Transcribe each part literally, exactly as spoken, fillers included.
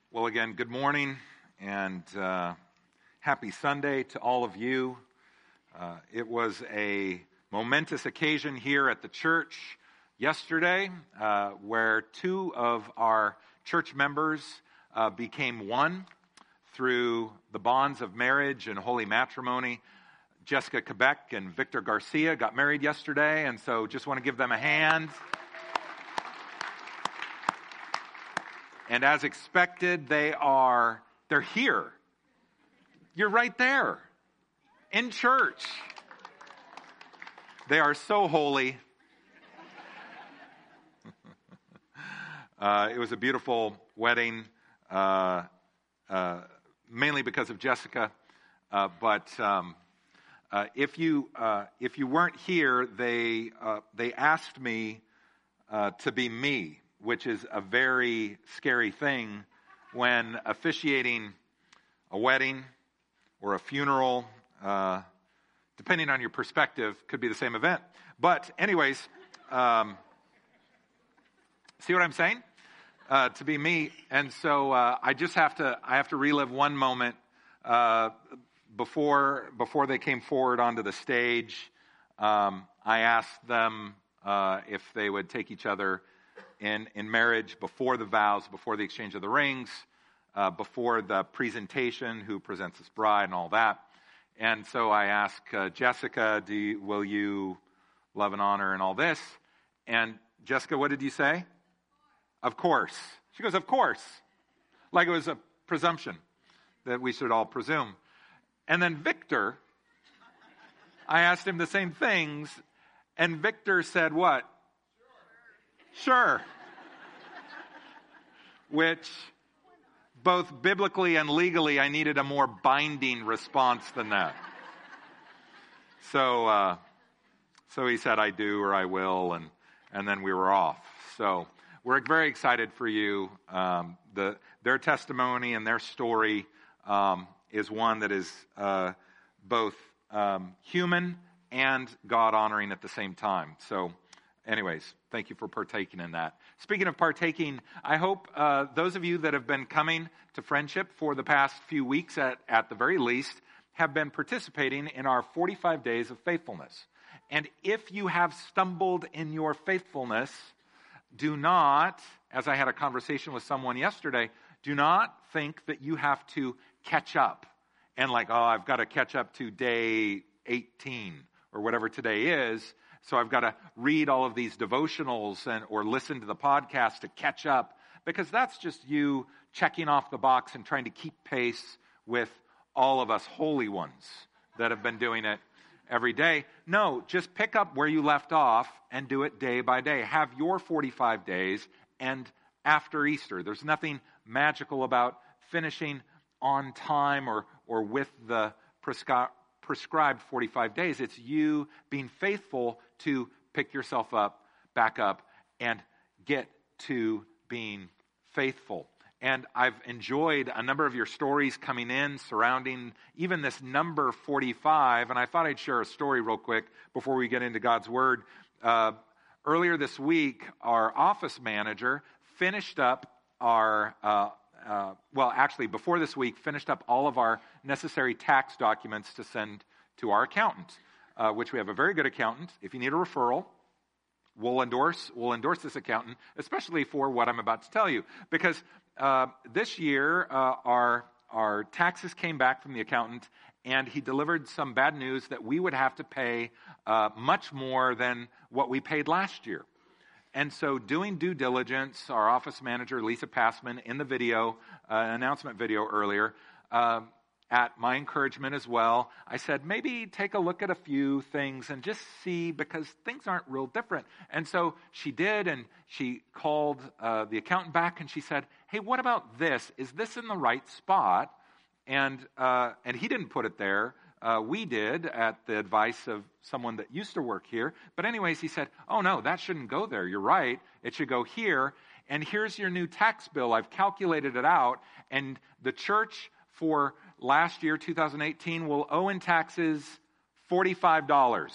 Well, again, good morning and uh, happy Sunday to all of you. Uh, it was a momentous occasion here at the church yesterday uh, where two of our church members uh, became one through the bonds of marriage and holy matrimony. Jessica Quebec and Victor Garcia got married yesterday, and so just want to give them a hand. And as expected, they are, they're here. You're right there in church. They are so holy. uh, it was a beautiful wedding, uh, uh, mainly because of Jessica. Uh, but um, uh, if you uh, if you weren't here, they uh, they asked me uh, to be me, which is a very scary thing when officiating a wedding or a funeral, uh, depending on your perspective, could be the same event. But anyways, um, see what I'm saying? Uh, to be me. And so uh, I just have to, I have to relive one moment uh, before, before they came forward onto the stage. Um, I asked them uh, if they would take each other In, in marriage, before the vows, before the exchange of the rings, uh, before the presentation, who presents his bride and all that. And so I ask uh, Jessica, do you, will you love and honor and all this? And Jessica, what did you say? Of course. She goes, of course. Like it was a presumption that we should all presume. And then Victor, I asked him the same things, and Victor said what? Sure. Which, both biblically and legally, I needed a more binding response than that. So, uh, so he said, I do, or I will, and, and then we were off. So, we're very excited for you. Um, the, their testimony and their story um, is one that is uh, both um, human and God-honoring at the same time. So, anyways, thank you for partaking in that. Speaking of partaking, I hope uh, those of you that have been coming to Friendship for the past few weeks, at, at the very least, have been participating in our forty-five days of faithfulness. And if you have stumbled in your faithfulness, do not, as I had a conversation with someone yesterday, do not think that you have to catch up. And like, oh, I've got to catch up to day eighteen or whatever today is. So I've got to read all of these devotionals and or listen to the podcast to catch up, because that's just you checking off the box and trying to keep pace with all of us holy ones that have been doing it every day. No, just pick up where you left off and do it day by day. Have your forty-five days and after Easter. There's nothing magical about finishing on time or, or with the prescribed prescribed forty-five days. It's you being faithful to pick yourself up, back up, and get to being faithful. And I've enjoyed a number of your stories coming in surrounding even this number forty-five, and I thought I'd share a story real quick before we get into God's Word. Uh, earlier this week, our office manager finished up our uh, Uh, well, actually, before this week, finished up all of our necessary tax documents to send to our accountant, uh, which we have a very good accountant. If you need a referral, we'll endorse we'll endorse this accountant, especially for what I'm about to tell you, because uh, this year uh, our our taxes came back from the accountant, and he delivered some bad news that we would have to pay uh, much more than what we paid last year. And so doing due diligence, our office manager, Lisa Passman, in the video, uh, announcement video earlier, uh, at my encouragement as well, I said, maybe take a look at a few things and just see, because things aren't real different. And so she did, and she called uh, the accountant back, and she said, hey, what about this? Is this in the right spot? And uh, and he didn't put it there. Uh, we did, at the advice of someone that used to work here. But anyways, he said, oh no, that shouldn't go there. You're right. It should go here. And here's your new tax bill. I've calculated it out. And the church for last year, two thousand eighteen, will owe in taxes forty-five dollars.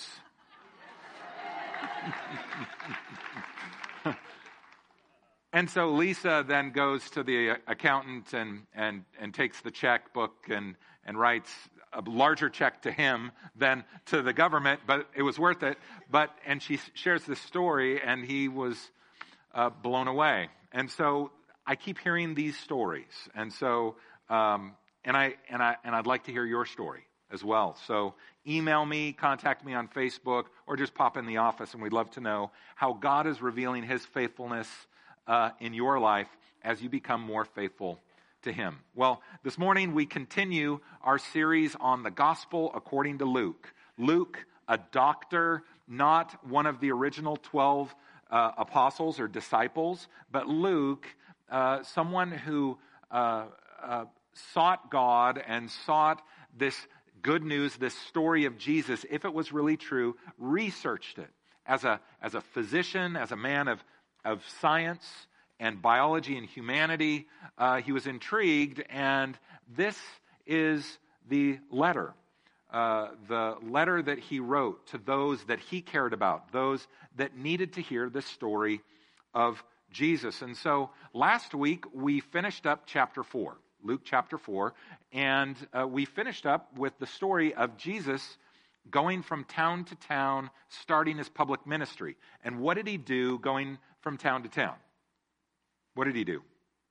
And so Lisa then goes to the accountant and, and, and takes the checkbook and, and writes a larger check to him than to the government, but it was worth it. But, and she shares this story, and he was uh, blown away. And so I keep hearing these stories. And so, um, and I, and I, and I'd like to hear your story as well. So email me, contact me on Facebook, or just pop in the office, and we'd love to know how God is revealing his faithfulness uh, in your life as you become more faithful to him. Well, this morning we continue our series on the gospel according to Luke. Luke, a doctor, not one of the original twelve uh, apostles or disciples, but Luke, uh, someone who uh, uh, sought God and sought this good news, this story of Jesus, if it was really true, researched it as a as a physician, as a man of, of science and biology and humanity. Uh, he was intrigued, and this is the letter. Uh, the letter that he wrote to those that he cared about, those that needed to hear the story of Jesus. And so last week we finished up chapter four, Luke chapter four, and uh, we finished up with the story of Jesus going from town to town, starting his public ministry. And what did he do going from town to town? What did he do?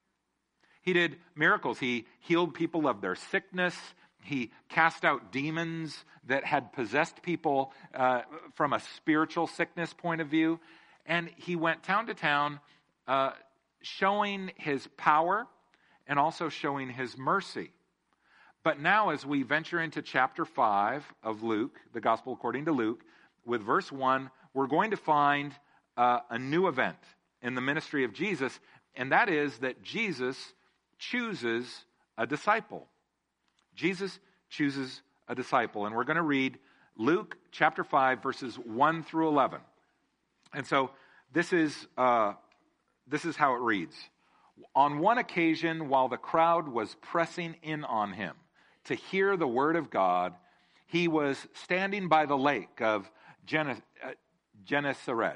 He did miracles. He healed people of their sickness. He cast out demons that had possessed people uh, from a spiritual sickness point of view. And he went town to town uh, showing his power and also showing his mercy. But now as we venture into chapter five of Luke, the gospel according to Luke, with verse one, we're going to find uh, a new event in the ministry of Jesus, and that is that Jesus chooses a disciple. Jesus chooses a disciple. And we're going to read Luke chapter five, verses one through eleven. And so this is uh, this is how it reads. On one occasion, while the crowd was pressing in on him to hear the word of God, he was standing by the lake of Gen- uh, Gennesaret.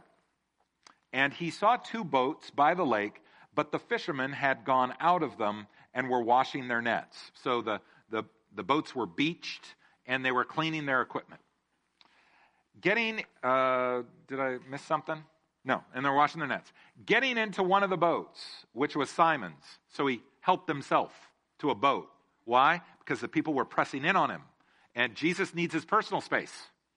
And he saw two boats by the lake, but the fishermen had gone out of them and were washing their nets. So the, the, the boats were beached, and they were cleaning their equipment. Getting, uh, did I miss something? No, and they're washing their nets. Getting into one of the boats, which was Simon's. So he helped himself to a boat. Why? Because the people were pressing in on him. And Jesus needs his personal space.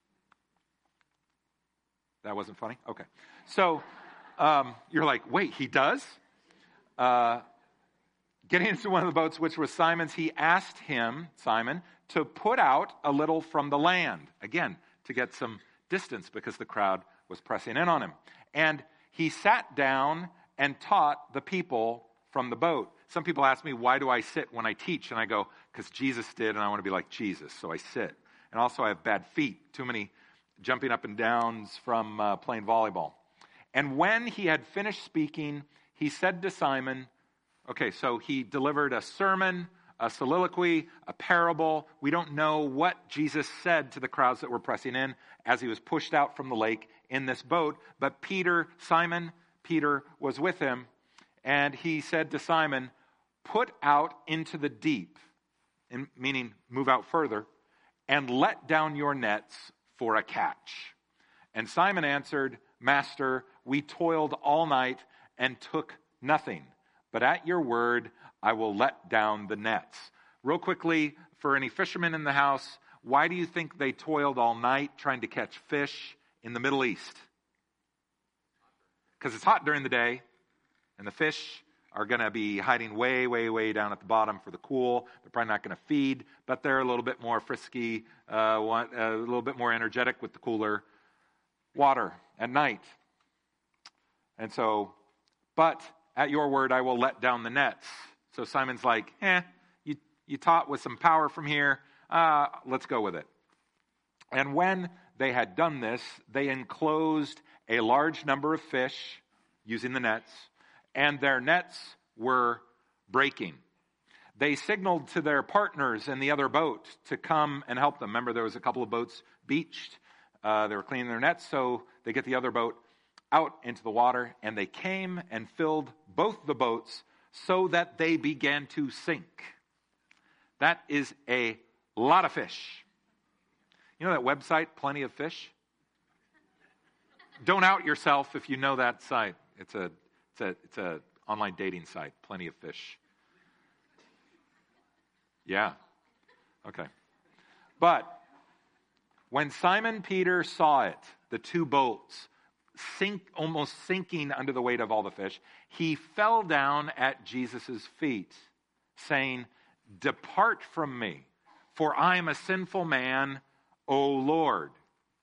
That wasn't funny? Okay. So um, you're like, wait, he does? Uh, getting into one of the boats, which was Simon's, he asked him, Simon, to put out a little from the land. Again, to get some distance because the crowd was pressing in on him. And he sat down and taught the people from the boat. Some people ask me, why do I sit when I teach? And I go, because Jesus did, and I want to be like Jesus, so I sit. And also I have bad feet, too many jumping up and downs from uh, playing volleyball. And when he had finished speaking, he said to Simon, okay, so he delivered a sermon, a soliloquy, a parable. We don't know what Jesus said to the crowds that were pressing in as he was pushed out from the lake in this boat. But Peter, Simon, Peter was with him, and he said to Simon, put out into the deep, in, meaning move out further, and let down your nets for a catch. And Simon answered, Master, we toiled all night and took nothing, but at your word I will let down the nets. Real quickly, for any fishermen in the house, why do you think they toiled all night trying to catch fish in the Middle East? Because it's hot during the day, and the fish are going to be hiding way, way, way down at the bottom for the cool. They're probably not going to feed, but they're a little bit more frisky, uh, want, uh, a little bit more energetic with the cooler water at night. And so, but at your word, I will let down the nets. So Simon's like, eh, you, you taught with some power from here. Uh, let's go with it. And when they had done this, they enclosed a large number of fish using the nets, and their nets were breaking. They signaled to their partners in the other boat to come and help them. Remember, there was a couple of boats beached. Uh, they were cleaning their nets, so they get the other boat out into the water, and they came and filled both the boats so that they began to sink. That is a lot of fish. You know that website, Plenty of Fish? Don't out yourself if you know that site. It's a it's a it's a online dating site, Plenty of Fish. Yeah. Okay. But when Simon Peter saw it, the two boats sink, almost sinking under the weight of all the fish, he fell down at Jesus' feet, saying, "Depart from me, for I am a sinful man, O Lord."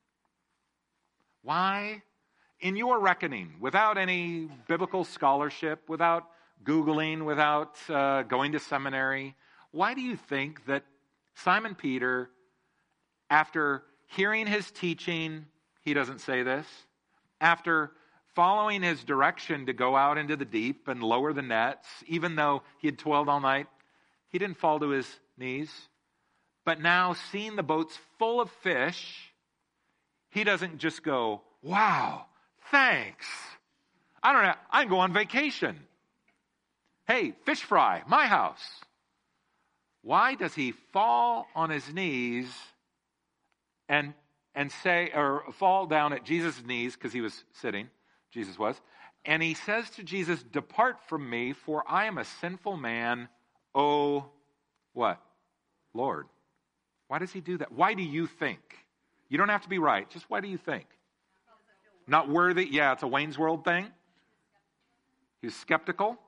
Why? In your reckoning, without any biblical scholarship, without Googling, without uh, going to seminary, why do you think that Simon Peter, after hearing his teaching, he doesn't say this, after following his direction to go out into the deep and lower the nets, even though he had toiled all night, he didn't fall to his knees. But now, seeing the boats full of fish, he doesn't just go, "Wow, thanks. I don't know, I can go on vacation. Hey, fish fry, my house." Why does he fall on his knees and and say, or fall down at Jesus' knees, because he was sitting, Jesus was, and he says to Jesus, "Depart from me, for I am a sinful man, O," what? Lord. Why does he do that? Why do you think? You don't have to be right. Just why do you think? Not worthy? Yeah, it's a Wayne's World thing. He was skeptical.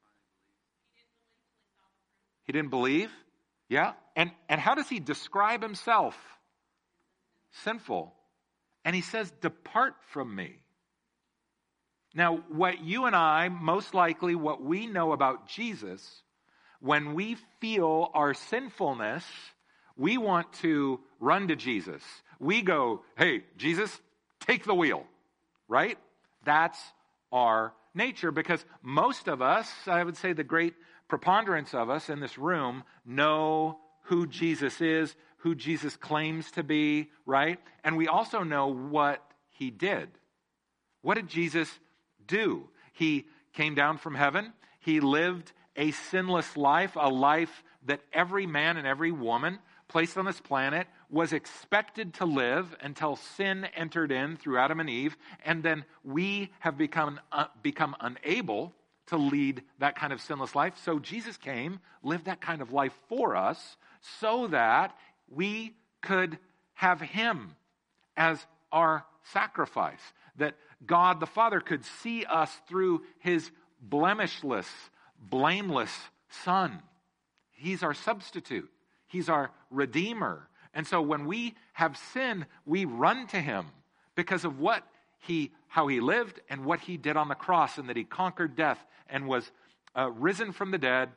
He didn't believe. Yeah. And, and how does he describe himself? Sinful. And he says, "Depart from me." Now, what you and I, most likely what we know about Jesus, when we feel our sinfulness, we want to run to Jesus. We go, "Hey, Jesus, take the wheel." Right? That's our nature, because most of us, I would say the great preponderance of us in this room, know who Jesus is, who Jesus claims to be, right? And we also know what he did. What did Jesus do? He came down from heaven. He lived a sinless life, a life that every man and every woman placed on this planet was expected to live until sin entered in through Adam and Eve, and then we have become uh, become unable to lead that kind of sinless life. So Jesus came, lived that kind of life for us, so that we could have him as our sacrifice, that God the Father could see us through his blemishless, blameless Son. He's our substitute. He's our Redeemer. And so when we have sin, we run to him because of what he, how he lived and what he did on the cross, and that he conquered death and was uh, risen from the dead.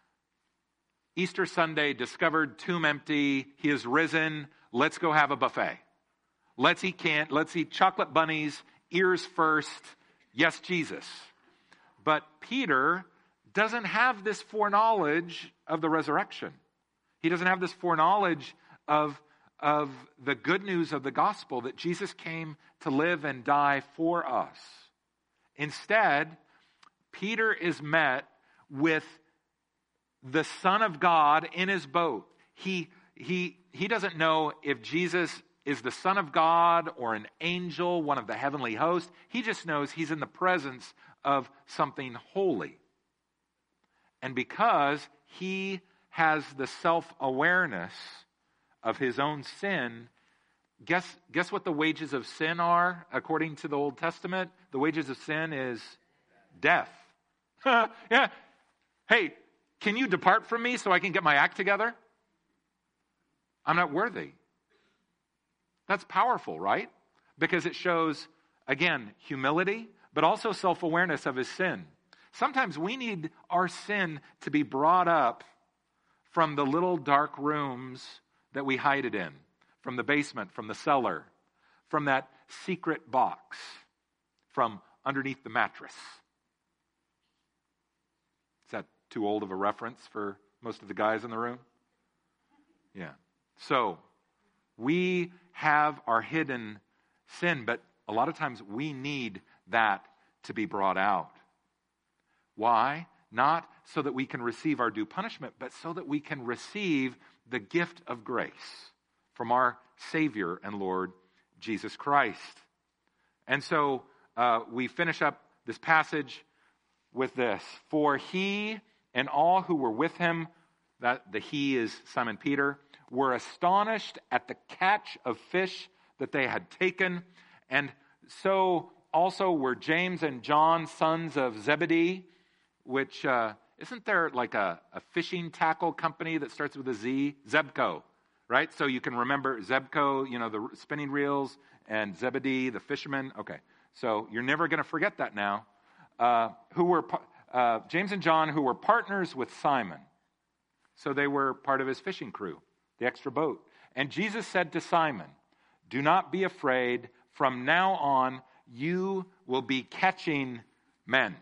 Easter Sunday, discovered tomb empty. He is risen. Let's go have a buffet. Let's eat can. Let's eat chocolate bunnies, ears first. Yes, Jesus. But Peter doesn't have this foreknowledge of the resurrection. He doesn't have this foreknowledge of, of the good news of the gospel, that Jesus came to live and die for us. Instead, Peter is met with the Son of God in his boat. He, he, he doesn't know if Jesus is the Son of God or an angel, one of the heavenly hosts. He just knows he's in the presence of something holy. And because he has the self-awareness of his own sin, guess, guess what the wages of sin are according to the Old Testament? The wages of sin is death. Yeah. Hey, can you depart from me so I can get my act together? I'm not worthy. That's powerful, right? Because it shows, again, humility, but also self-awareness of his sin. Sometimes we need our sin to be brought up from the little dark rooms that we hide it in, from the basement, from the cellar, from that secret box, from underneath the mattress. Is that too old of a reference for most of the guys in the room? Yeah. So, we have our hidden sin, but a lot of times we need that to be brought out. Why? Not so that we can receive our due punishment, but so that we can receive the gift of grace from our Savior and Lord Jesus Christ. And so uh, we finish up this passage with this. For he and all who were with him, that the he is Simon Peter, were astonished at the catch of fish that they had taken. And so also were James and John, sons of Zebedee, which, uh, isn't there like a, a fishing tackle company that starts with a Z? Zebco, right? So you can remember Zebco, you know, the spinning reels, and Zebedee, the fisherman. Okay, so you're never going to forget that now. Uh, who were uh, James and John, who were partners with Simon. So they were part of his fishing crew, the extra boat. And Jesus said to Simon, do not be afraid. From now on, you will be catching men.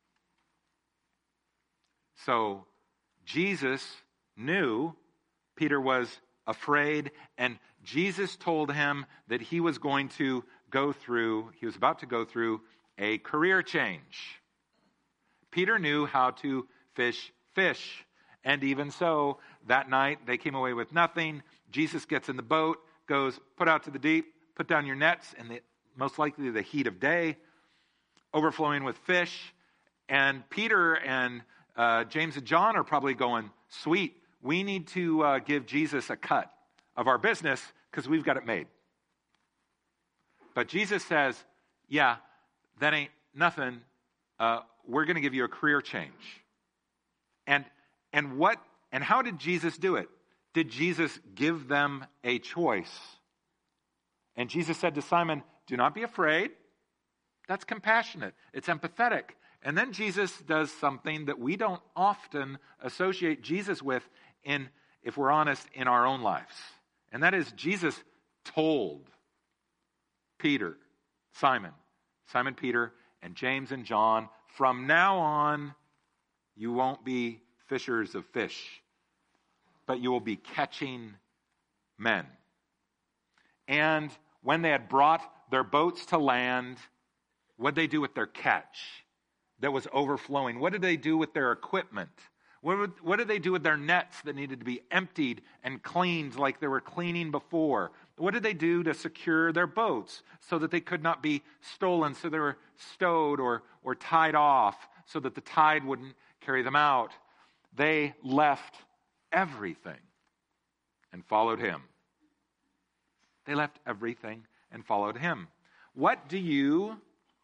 So Jesus knew Peter was afraid, and Jesus told him that he was going to go through, he was about to go through a career change. Peter knew how to fish fish, and even so, that night they came away with nothing. Jesus gets in the boat, goes, put out to the deep, put down your nets in the most likely the heat of day, overflowing with fish, and Peter and uh, James and John are probably going, sweet, we need to uh, give Jesus a cut of our business because we've got it made. But Jesus says, yeah, that ain't nothing. Uh, we're going to give you a career change. And and what and how did Jesus do it? Did Jesus give them a choice? And Jesus said to Simon, do not be afraid. That's compassionate. It's empathetic. And then Jesus does something that we don't often associate Jesus with in, if we're honest, in our own lives. And that is Jesus told Peter, Simon, Simon Peter, and James and John, from now on, you won't be fishers of fish, but you will be catching men. And when they had brought their boats to land, what did they do with their catch that was overflowing? What did they do with their equipment? What, would, what did they do with their nets that needed to be emptied and cleaned like they were cleaning before? What did they do to secure their boats so that they could not be stolen, so they were stowed or, or tied off so that the tide wouldn't carry them out? They left everything and followed him. They left everything and followed him. What do you,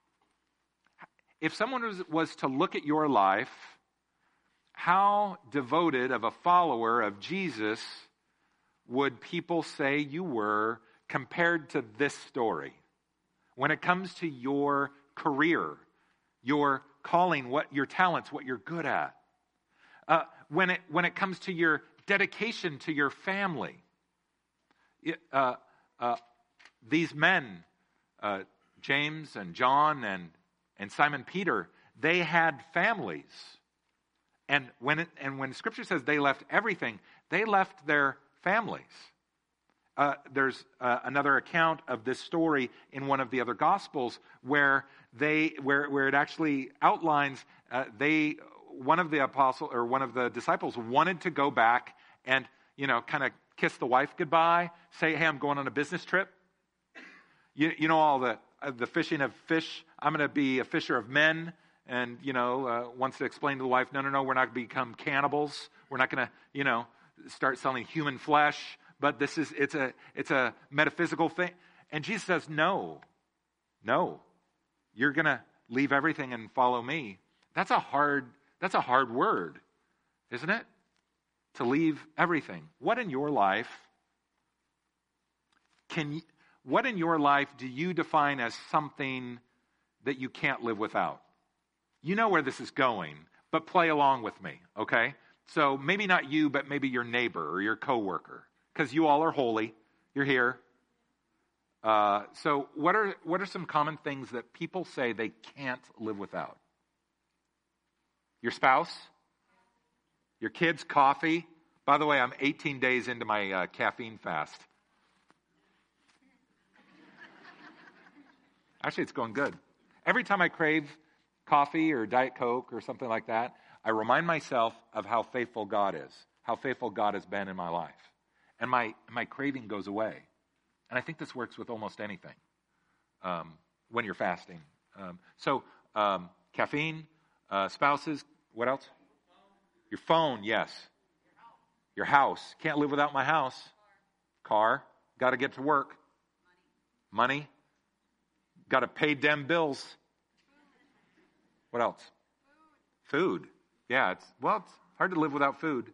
if someone was, was to look at your life, how devoted of a follower of Jesus would people say you were compared to this story? When it comes to your career, your calling, what your talents, what you're good at. Uh, when it when it comes to your dedication to your family. It, uh, uh, these men, uh, James and John and, and Simon Peter, they had families. And when it, and when Scripture says they left everything, they left their families. Uh, there's uh, another account of this story in one of the other Gospels where they where where it actually outlines uh, they one of the apostle or one of the disciples wanted to go back and you know kind of kiss the wife goodbye, say, hey, I'm going on a business trip. You you know all the uh, the fishing of fish. I'm going to be a fisher of men. And, you know, uh, wants to explain to the wife, no, no, no, we're not going to become cannibals. We're not going to, you know, start selling human flesh. But this is, it's a, it's a metaphysical thing. And Jesus says, no, no, you're going to leave everything and follow me. That's a hard, that's a hard word, isn't it? To leave everything. What in your life can, what in your life do you define as something that you can't live without? You know where this is going, but play along with me, okay? So maybe not you, but maybe your neighbor or your coworker, because you all are holy. You're here. Uh, so what are what are some common things that people say they can't live without? Your spouse? Your kids? Coffee? By the way, I'm eighteen days into my uh, caffeine fast. Actually, it's going good. Every time I crave coffee or Diet Coke or something like that, I remind myself of how faithful God is, how faithful God has been in my life. And my, my craving goes away. And I think this works with almost anything um, when you're fasting. Um, so um, caffeine, uh, spouses, what else? Your phone, yes. Your house. Can't live without my house. Car. Got to get to work. Money. Got to pay them bills. What else? Food. Yeah, it's well, it's hard to live without food.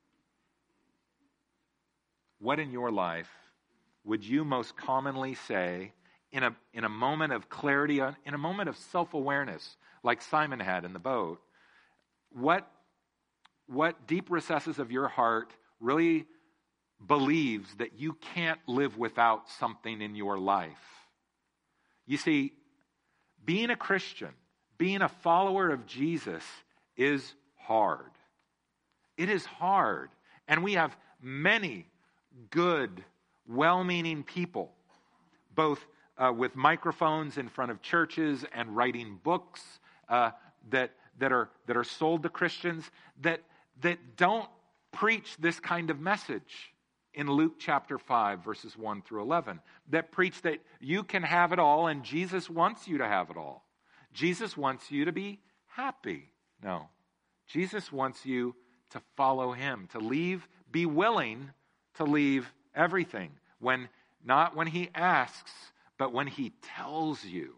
What in your life would you most commonly say in a in a moment of clarity, in a moment of self-awareness, like Simon had in the boat? What what deep recesses of your heart really believes that you can't live without something in your life? You see, being a Christian, being a follower of Jesus is hard. It is hard. And we have many good, well-meaning people, both uh, with microphones in front of churches and writing books uh, that that are that are sold to Christians that that don't preach this kind of message in Luke chapter five, verses one through eleven, that preach that you can have it all and Jesus wants you to have it all. Jesus wants you to be happy. No. Jesus wants you to follow him, to leave, be willing to leave everything. When, not when he asks, but when he tells you.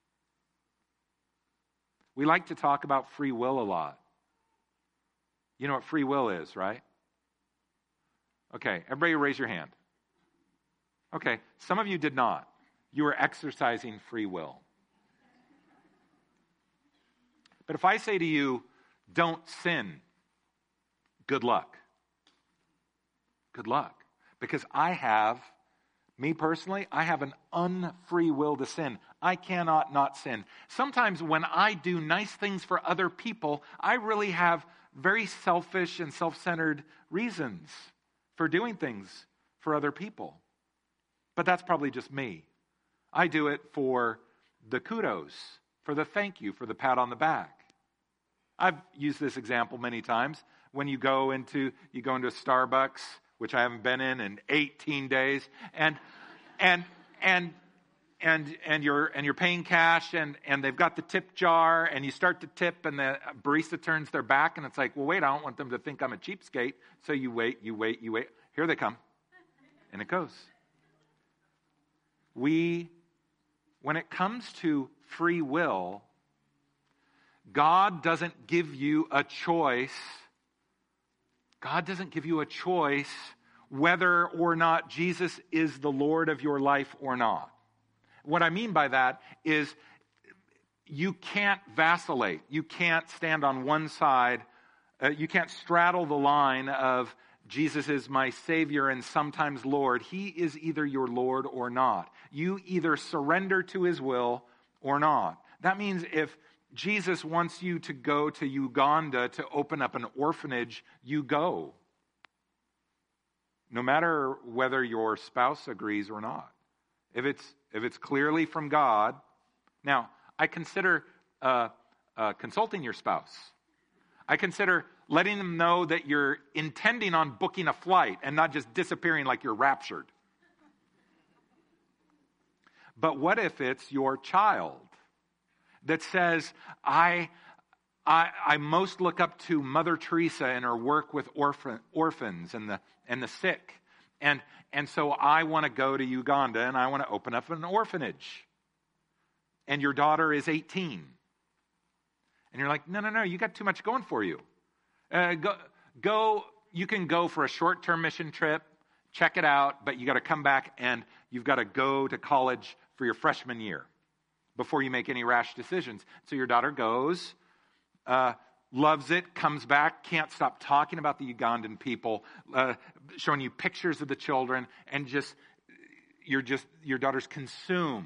We like to talk about free will a lot. You know what free will is, right? Okay, everybody raise your hand. Okay, some of you did not. You were exercising free will. But if I say to you, don't sin, good luck. Good luck. Because I have, me personally, I have an unfree will to sin. I cannot not sin. Sometimes when I do nice things for other people, I really have very selfish and self-centered reasons for doing things for other people. But that's probably just me. I do it for the kudos, for the thank you, for the pat on the back. I've used this example many times. When you go into you go into a Starbucks, which I haven't been in in eighteen days, and and and and and you're and you're paying cash, and and they've got the tip jar, and you start to tip, and the barista turns their back, and it's like, well, wait, I don't want them to think I'm a cheapskate. So you wait, you wait, you wait. Here they come, and it goes. We, when it comes to free will, God doesn't give you a choice. God doesn't give you a choice whether or not Jesus is the Lord of your life or not. What I mean by that is you can't vacillate. You can't stand on one side. Uh, you can't straddle the line of Jesus is my Savior and sometimes Lord. He is either your Lord or not. You either surrender to his will or not. That means if Jesus wants you to go to Uganda to open up an orphanage, you go. No matter whether your spouse agrees or not. If it's if it's clearly from God. Now, I consider uh, uh, consulting your spouse. I consider letting them know that you're intending on booking a flight and not just disappearing like you're raptured. But what if it's your child that says, I, I, I most look up to Mother Teresa and her work with orphan, orphans and the and the sick. And, and so I want to go to Uganda and I want to open up an orphanage. And your daughter is eighteen. And you're like, no, no, no, you got too much going for you. Uh, go, go, you can go for a short-term mission trip, check it out, but you got to come back and you've got to go to college for your freshman year before you make any rash decisions. So your daughter goes, uh, loves it, comes back, can't stop talking about the Ugandan people, uh, showing you pictures of the children, and just, you're just, your daughter's consumed,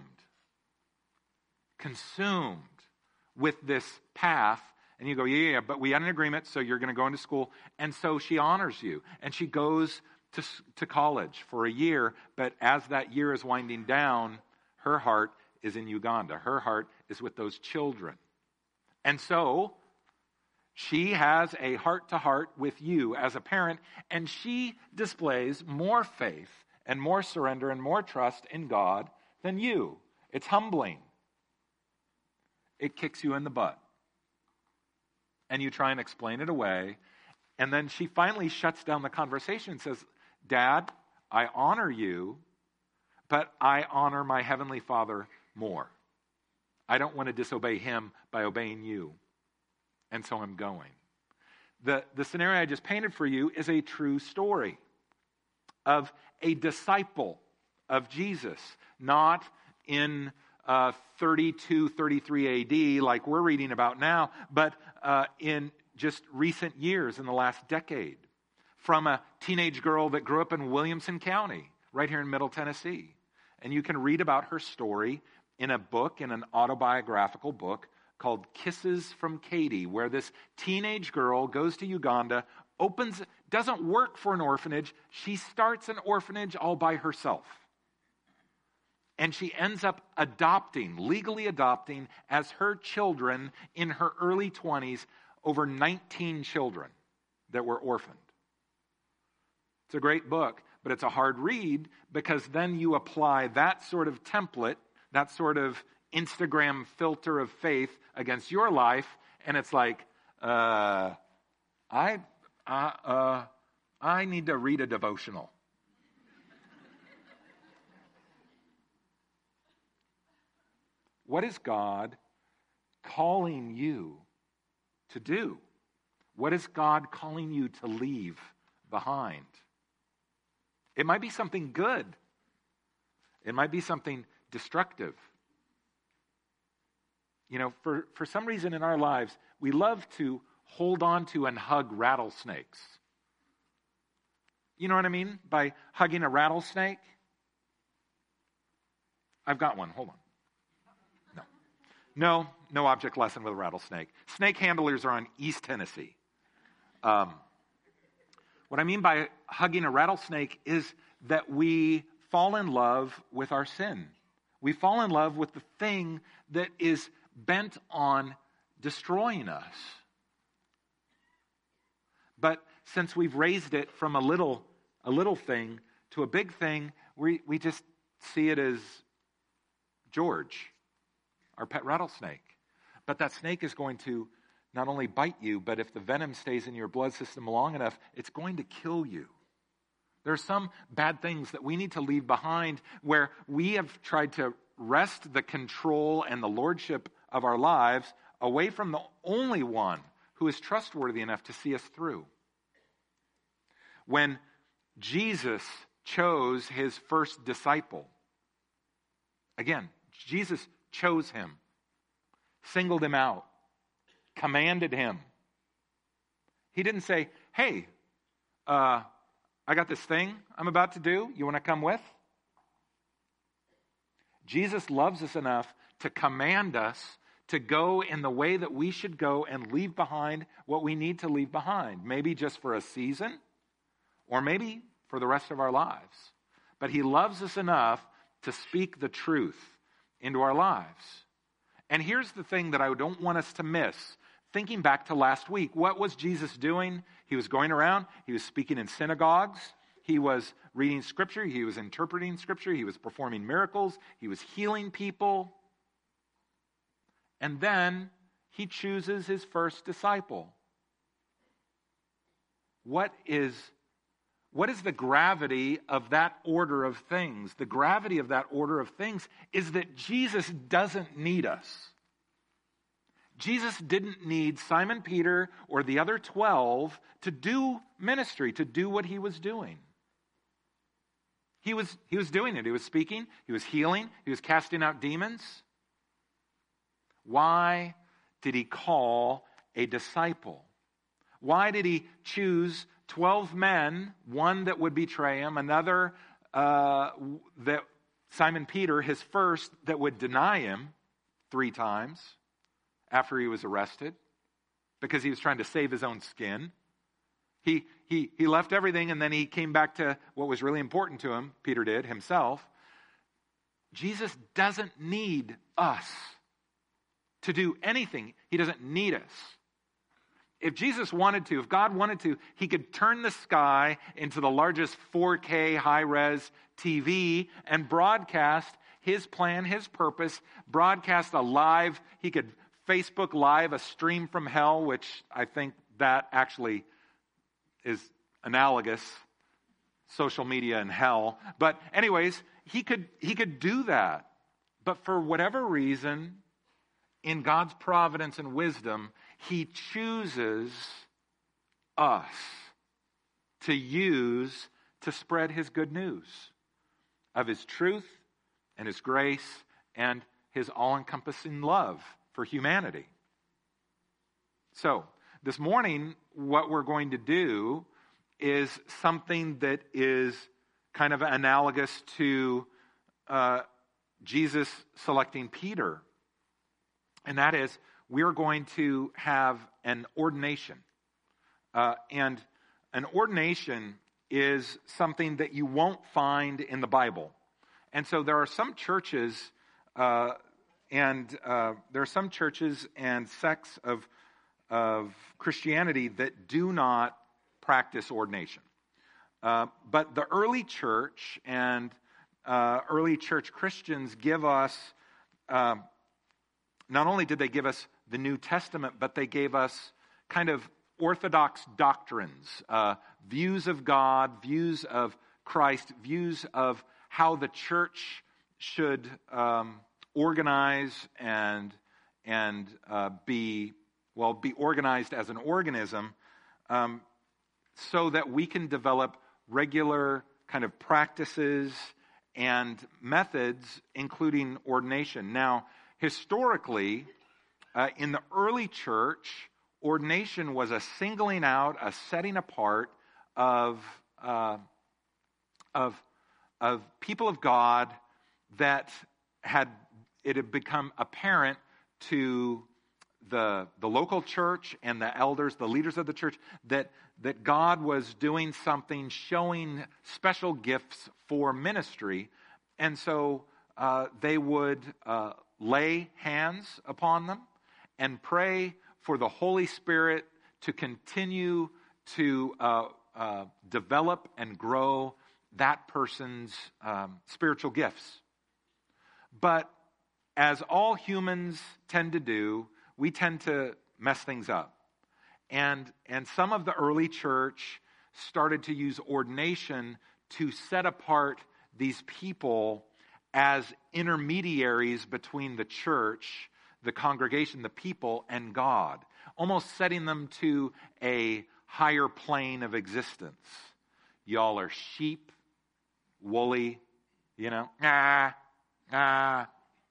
consumed with this path. And you go, yeah, yeah, but we had an agreement, so you're going to go into school. And so she honors you, and she goes to, to college for a year, but as that year is winding down, her heart is in Uganda. Her heart is with those children. And so she has a heart-to-heart with you as a parent, and she displays more faith and more surrender and more trust in God than you. It's humbling. It kicks you in the butt. And you try and explain it away, and then she finally shuts down the conversation and says, Dad, I honor you, but I honor my Heavenly Father more. I don't want to disobey him by obeying you. And so I'm going. The, the scenario I just painted for you is a true story of a disciple of Jesus, not in uh, thirty-two, thirty-three A D like we're reading about now, but uh, in just recent years, in the last decade, from a teenage girl that grew up in Williamson County, right here in Middle Tennessee. And you can read about her story in a book, in an autobiographical book called Kisses from Katie, where this teenage girl goes to Uganda, opens, doesn't work for an orphanage. She starts an orphanage all by herself. And she ends up adopting, legally adopting, as her children in her early twenties, over nineteen children that were orphaned. It's a great book, but it's a hard read because then you apply that sort of template, that sort of Instagram filter of faith against your life, and it's like, uh, I, uh, uh, I need to read a devotional. What is God calling you to do? What is God calling you to leave behind? It might be something good. It might be something destructive. You know, for, for some reason in our lives, we love to hold on to and hug rattlesnakes. You know what I mean by hugging a rattlesnake? I've got one. Hold on. No. No, no object lesson with a rattlesnake. Snake handlers are on East Tennessee. Um, what I mean by hugging a rattlesnake is that we fall in love with our sin. We fall in love with the thing that is bent on destroying us. But since we've raised it from a little a little thing to a big thing, we, we just see it as George, our pet rattlesnake. But that snake is going to not only bite you, but if the venom stays in your blood system long enough, it's going to kill you. There are some bad things that we need to leave behind where we have tried to wrest the control and the lordship of our lives away from the only one who is trustworthy enough to see us through. When Jesus chose his first disciple, again, Jesus chose him, singled him out, commanded him. He didn't say, hey, uh, I got this thing I'm about to do. You want to come with? Jesus loves us enough to command us to go in the way that we should go and leave behind what we need to leave behind. Maybe just for a season, or maybe for the rest of our lives. But he loves us enough to speak the truth into our lives. And here's the thing that I don't want us to miss. Thinking back to last week, what was Jesus doing? He was going around, he was speaking in synagogues, he was reading scripture, he was interpreting scripture, he was performing miracles, he was healing people. And then he chooses his first disciple. What is, what is the gravity of that order of things? The gravity of that order of things is that Jesus doesn't need us. Jesus didn't need Simon Peter or the other twelve to do ministry, to do what he was doing. He was, he was doing it. He was speaking, he was healing, he was casting out demons. Why did he call a disciple? Why did he choose twelve men, one that would betray him, another uh, that Simon Peter, his first, that would deny him three times after he was arrested because he was trying to save his own skin? He, he, he left everything and then he came back to what was really important to him, Peter did, himself. Jesus doesn't need us to do anything. He doesn't need us. If Jesus wanted to, if God wanted to, he could turn the sky into the largest four K high-res T V and broadcast his plan, his purpose, broadcast a live, he could Facebook Live a stream from hell, which I think that actually is analogous, social media in hell. But anyways, he could he could do that. But for whatever reason, in God's providence and wisdom, he chooses us to use to spread his good news of his truth and his grace and his all-encompassing love for humanity. So, this morning, what we're going to do is something that is kind of analogous to uh, Jesus selecting Peter. And that is, we're going to have an ordination. Uh, and an ordination is something that you won't find in the Bible. And so there are some churches, uh, and uh, there are some churches and sects of, of Christianity that do not practice ordination. Uh, but the early church and uh, early church Christians give us, uh, not only did they give us the New Testament, but they gave us kind of orthodox doctrines, uh, views of God, views of Christ, views of how the church should um, organize and and uh, be well be organized as an organism, um, so that we can develop regular kind of practices and methods, including ordination. Now, historically, uh, in the early church, ordination was a singling out, a setting apart of uh, of of people of God that had it had become apparent to the the local church and the elders, the leaders of the church, that that God was doing something, showing special gifts for ministry, and so uh, they would uh, lay hands upon them and pray for the Holy Spirit to continue to uh, uh, develop and grow that person's um, spiritual gifts. But as all humans tend to do, we tend to mess things up. And, and some of the early church started to use ordination to set apart these people as intermediaries between the church, the congregation, the people, and God, almost setting them to a higher plane of existence. Y'all are sheep, woolly, you know, ah, ah.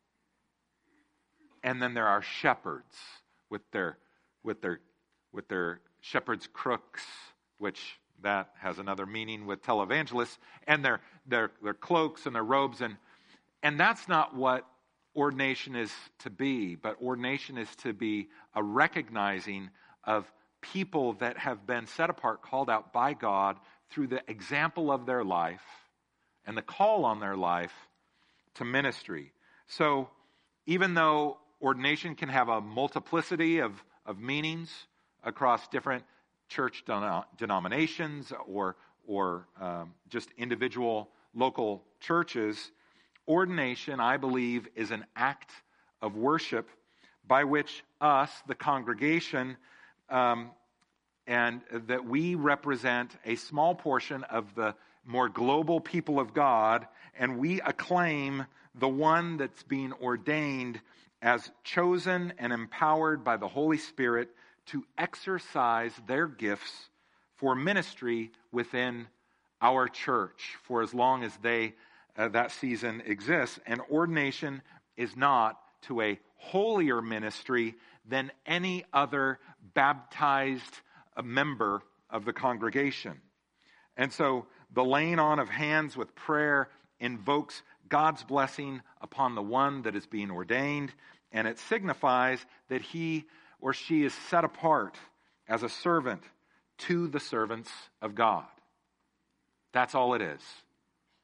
And then there are shepherds with their, with their, with their shepherd's crooks, which that has another meaning with televangelists, and their their their cloaks and their robes, and and that's not what ordination is to be. But ordination is to be a recognizing of people that have been set apart, called out by God through the example of their life and the call on their life to ministry. So even though ordination can have a multiplicity of, of meanings across different church den- denominations or, or um, just individual local churches, ordination, I believe, is an act of worship by which us, the congregation, um, and that we represent a small portion of the more global people of God, and we acclaim the one that's being ordained as chosen and empowered by the Holy Spirit to exercise their gifts for ministry within our church for as long as they uh, that season exists. And ordination is not to a holier ministry than any other baptized uh, member of the congregation. And so the laying on of hands with prayer invokes God's blessing upon the one that is being ordained, and it signifies that he or she is set apart as a servant to the servants of God. That's all it is.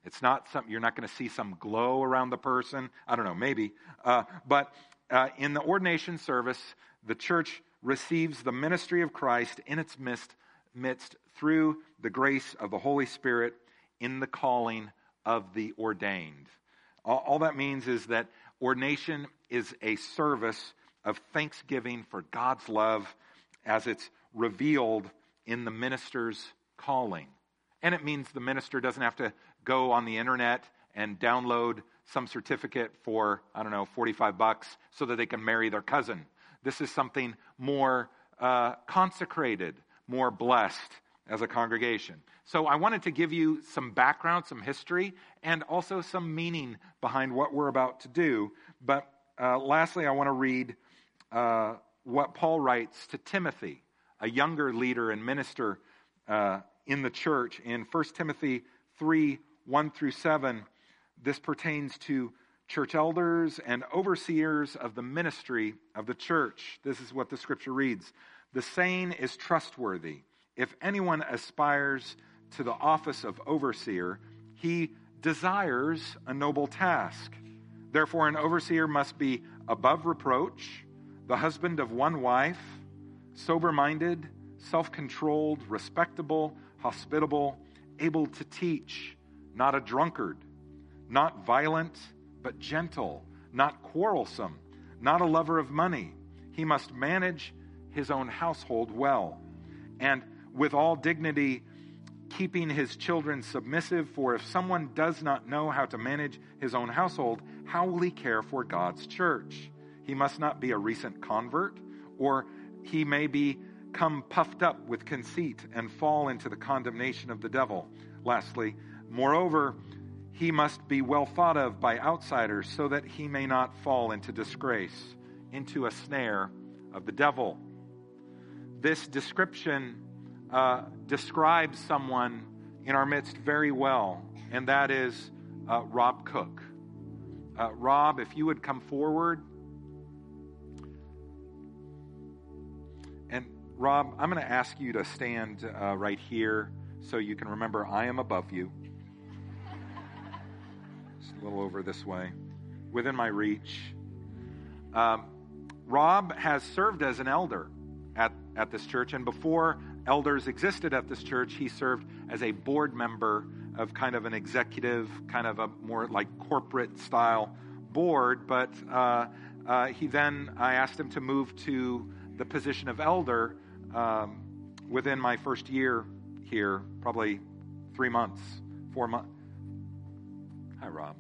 It's not some, you're not going to see some glow around the person. I don't know, maybe. Uh, but uh, in the ordination service, the church receives the ministry of Christ in its midst, midst through the grace of the Holy Spirit in the calling of the ordained. All, all that means is that ordination is a service of thanksgiving for God's love as it's revealed in the minister's calling. And it means the minister doesn't have to go on the internet and download some certificate for, I don't know, forty-five bucks so that they can marry their cousin. This is something more uh, consecrated, more blessed as a congregation. So I wanted to give you some background, some history, and also some meaning behind what we're about to do. But uh, lastly, I want to read uh, what Paul writes to Timothy, a younger leader and minister uh, in the church. In First Timothy three, one through seven, this pertains to church elders and overseers of the ministry of the church. This is what the scripture reads. The saying is trustworthy. If anyone aspires to the office of overseer, he desires a noble task. Therefore, an overseer must be above reproach, the husband of one wife, sober-minded, self-controlled, respectable, hospitable, able to teach, not a drunkard, not violent, but gentle, not quarrelsome, not a lover of money. He must manage his own household well, and with all dignity, keeping his children submissive. For if someone does not know how to manage his own household, how will he care for God's church? He must not be a recent convert, or he may become puffed up with conceit and fall into the condemnation of the devil. Lastly, moreover, he must be well thought of by outsiders so that he may not fall into disgrace, into a snare of the devil. This description uh, describes someone in our midst very well, and that is uh, Rob Cook. Uh, Rob, if you would come forward. And Rob, I'm going to ask you to stand uh, right here so you can remember I am above you. Just a little over this way, within my reach. Um, Rob has served as an elder at, at this church, and before elders existed at this church, he served as a board member of kind of an executive, kind of a more like corporate style board. But uh, uh, he then, I asked him to move to the position of elder um, within my first year here, probably three months, four months. Hi, Rob.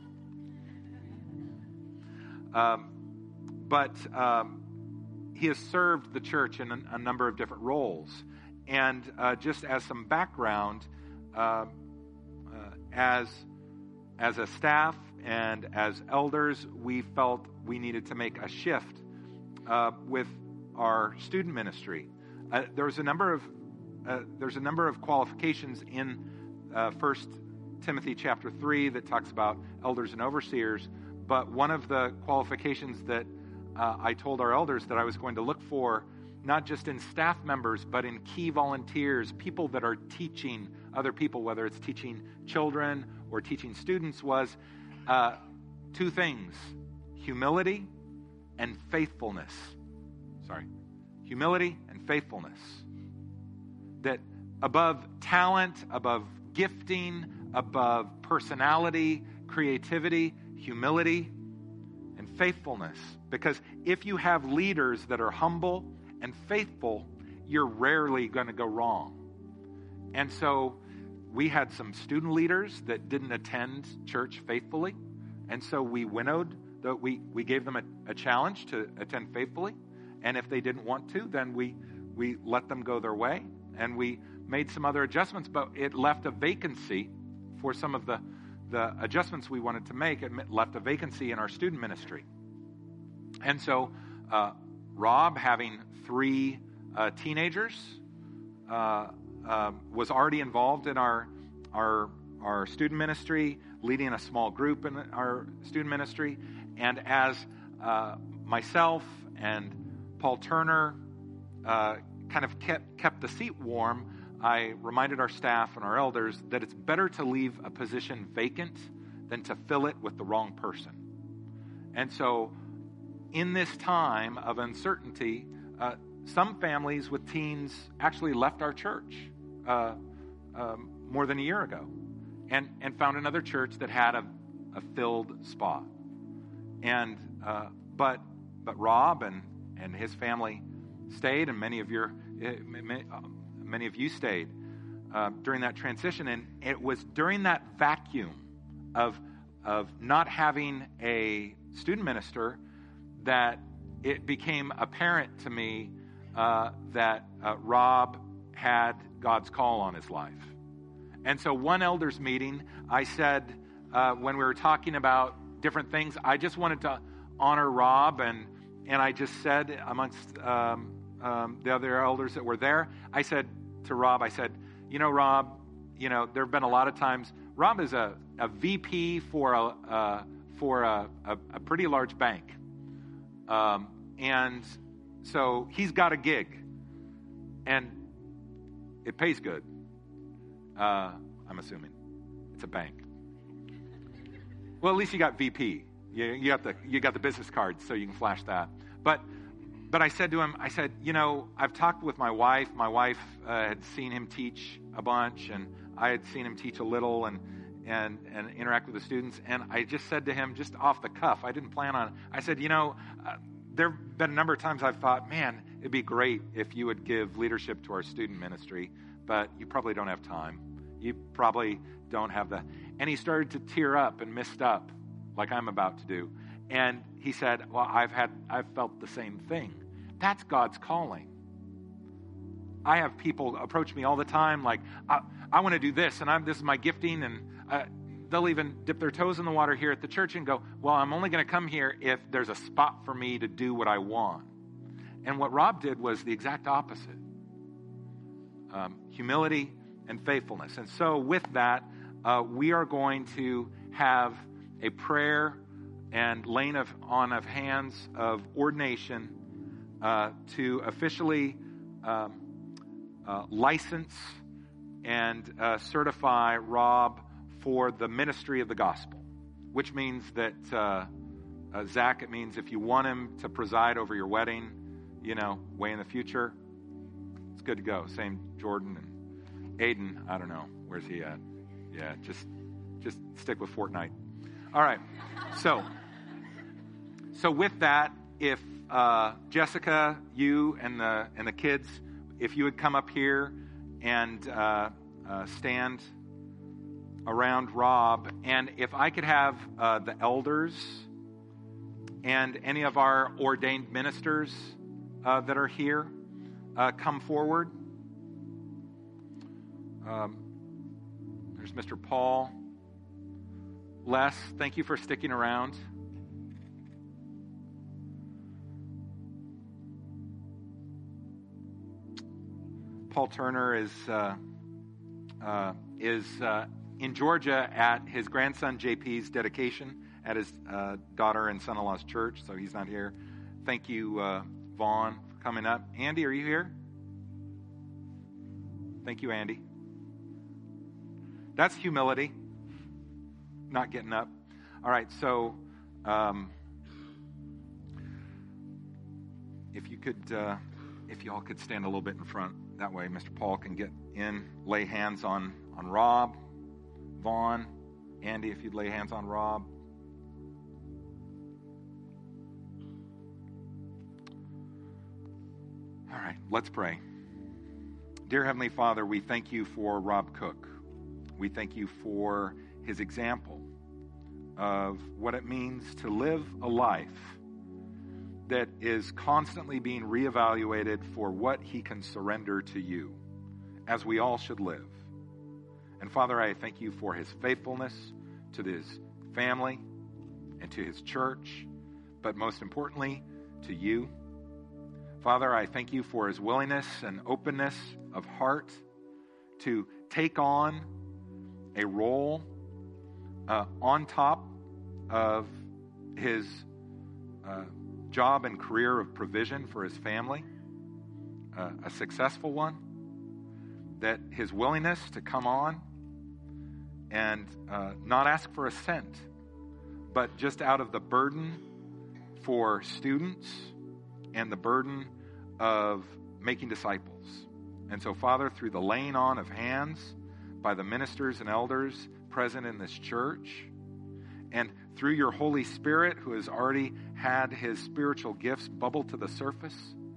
Um, but um, he has served the church in a, a number of different roles. And uh, just as some background, uh, uh, as as a staff and as elders, we felt we needed to make a shift uh, with our student ministry. Uh, there was a number of uh, there's a number of qualifications in uh, First Timothy chapter three that talks about elders and overseers. But one of the qualifications that uh, I told our elders that I was going to look for, not just in staff members, but in key volunteers, people that are teaching other people, whether it's teaching children or teaching students, was uh, two things: humility and faithfulness. Sorry. Humility and faithfulness. That above talent, above gifting, above personality, creativity, humility, and faithfulness. Because if you have leaders that are humble and faithful, you're rarely going to go wrong. And so we had some student leaders that didn't attend church faithfully. And so we winnowed, the, we, we gave them a, a challenge to attend faithfully. And if they didn't want to, then we, we let them go their way. And we made some other adjustments, but it left a vacancy for some of the, the adjustments we wanted to make. It left a vacancy in our student ministry. And so uh, Rob, having three uh, teenagers, uh, uh, was already involved in our, our, our student ministry, leading a small group in our student ministry. And as uh, myself and Paul Turner uh, kind of kept, kept the seat warm, I reminded our staff and our elders that it's better to leave a position vacant than to fill it with the wrong person. And so in this time of uncertainty, uh, some families with teens actually left our church uh, um, more than a year ago and, and found another church that had a, a filled spot. And uh, but but Rob and, and his family stayed, and many of your many, many of you stayed uh, during that transition. And it was during that vacuum of of not having a student minister that it became apparent to me uh, that uh, Rob had God's call on his life. And so one elders meeting, I said, uh, when we were talking about different things, I just wanted to honor Rob, and and I just said amongst um, um, the other elders that were there, I said to Rob, I said, you know, Rob, you know, there have been a lot of times, Rob is a, a V P for a uh, for a, a, a pretty large bank. Um, and so he's got a gig, and it pays good. Uh, I'm assuming it's a bank. Well, at least you got V P. You, you got the you got the business card, so you can flash that. But but I said to him, I said, you know, I've talked with my wife. My wife uh, had seen him teach a bunch, and I had seen him teach a little, and and and interact with the students. And I just said to him, just off the cuff, I didn't plan on it. I said, you know, uh, there have been a number of times I've thought, man, it'd be great if you would give leadership to our student ministry, but you probably don't have time. You probably don't have the... And he started to tear up and mist up like I'm about to do. And he said, well, I've had, I've felt the same thing. That's God's calling. I have people approach me all the time like, I, I want to do this, and I'm, this is my gifting, and uh, they'll even dip their toes in the water here at the church and go, well, I'm only going to come here if there's a spot for me to do what I want. And what Rob did was the exact opposite. Um, humility and faithfulness. And so with that, uh, we are going to have a prayer and laying of, on of hands of ordination uh, to officially um, uh, license and uh, certify Rob for the ministry of the gospel, which means that, uh, uh, Zach, it means if you want him to preside over your wedding, you know, way in the future, it's good to go. Same Jordan and Aiden, I don't know. Where's he at? Yeah, just just stick with Fortnite. All right. So, so with that, if uh, Jessica, you and the and the kids, if you would come up here and uh, uh, stand around Rob, and if I could have uh, the elders and any of our ordained ministers uh, that are here uh, come forward. Um, there's Mister Paul. Les, thank you for sticking around. Paul Turner is uh, uh, is uh, in Georgia at his grandson J P's dedication at his uh, daughter and son-in-law's church, so he's not here. Thank you, uh, Vaughn, for coming up. Andy, are you here? Thank you, Andy. That's humility, not getting up. All right, so um, if you could, uh, if you all could stand a little bit in front, that way Mister Paul can get in, lay hands on, on Rob, Vaughn, Andy, if you'd lay hands on Rob. All right, let's pray. Dear Heavenly Father, we thank you for Rob Cook. We thank you for his example of what it means to live a life that is constantly being reevaluated for what he can surrender to you, as we all should live. And Father, I thank you for his faithfulness to his family and to his church, but most importantly, to you. Father, I thank you for his willingness and openness of heart to take on a role uh, on top of his uh, job and career of provision for his family, uh, a successful one, that his willingness to come on and uh, not ask for a cent, but just out of the burden for students and the burden of making disciples. And so, Father, through the laying on of hands by the ministers and elders present in this church, and through your Holy Spirit, who has already had his spiritual gifts bubble to the surface,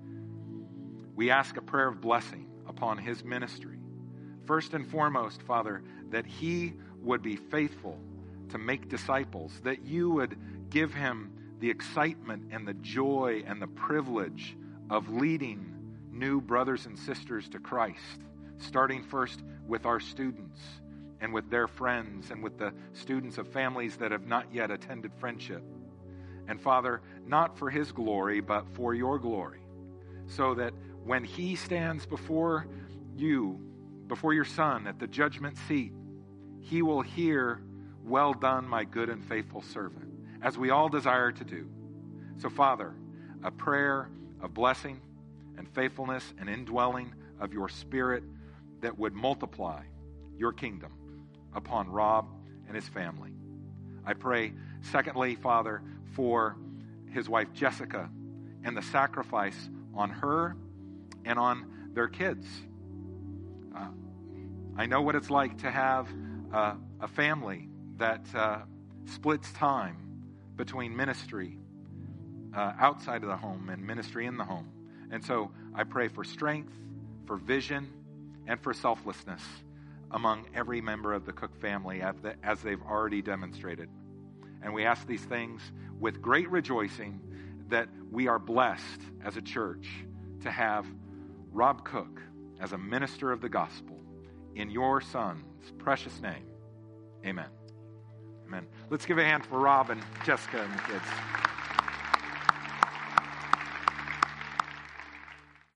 we ask a prayer of blessing upon his ministry. First and foremost, Father, that he would be faithful to make disciples, that you would give him the excitement and the joy and the privilege of leading new brothers and sisters to Christ, starting first with our students and with their friends and with the students of families that have not yet attended friendship. And Father, not for his glory, but for your glory, so that when he stands before you, before your Son at the judgment seat, he will hear, "Well done, my good and faithful servant," as we all desire to do. So, Father, a prayer of blessing and faithfulness and indwelling of your Spirit that would multiply your kingdom upon Rob and his family. I pray, secondly, Father, for his wife Jessica and the sacrifice on her and on their kids. Uh, I know what it's like to have uh, a family that uh, splits time between ministry uh, outside of the home and ministry in the home. And so I pray for strength, for vision, and for selflessness among every member of the Cook family as they've already demonstrated. And we ask these things with great rejoicing that we are blessed as a church to have Rob Cook as a minister of the gospel. In your Son's precious name, amen. Amen. Let's give a hand for Rob and Jessica and the kids.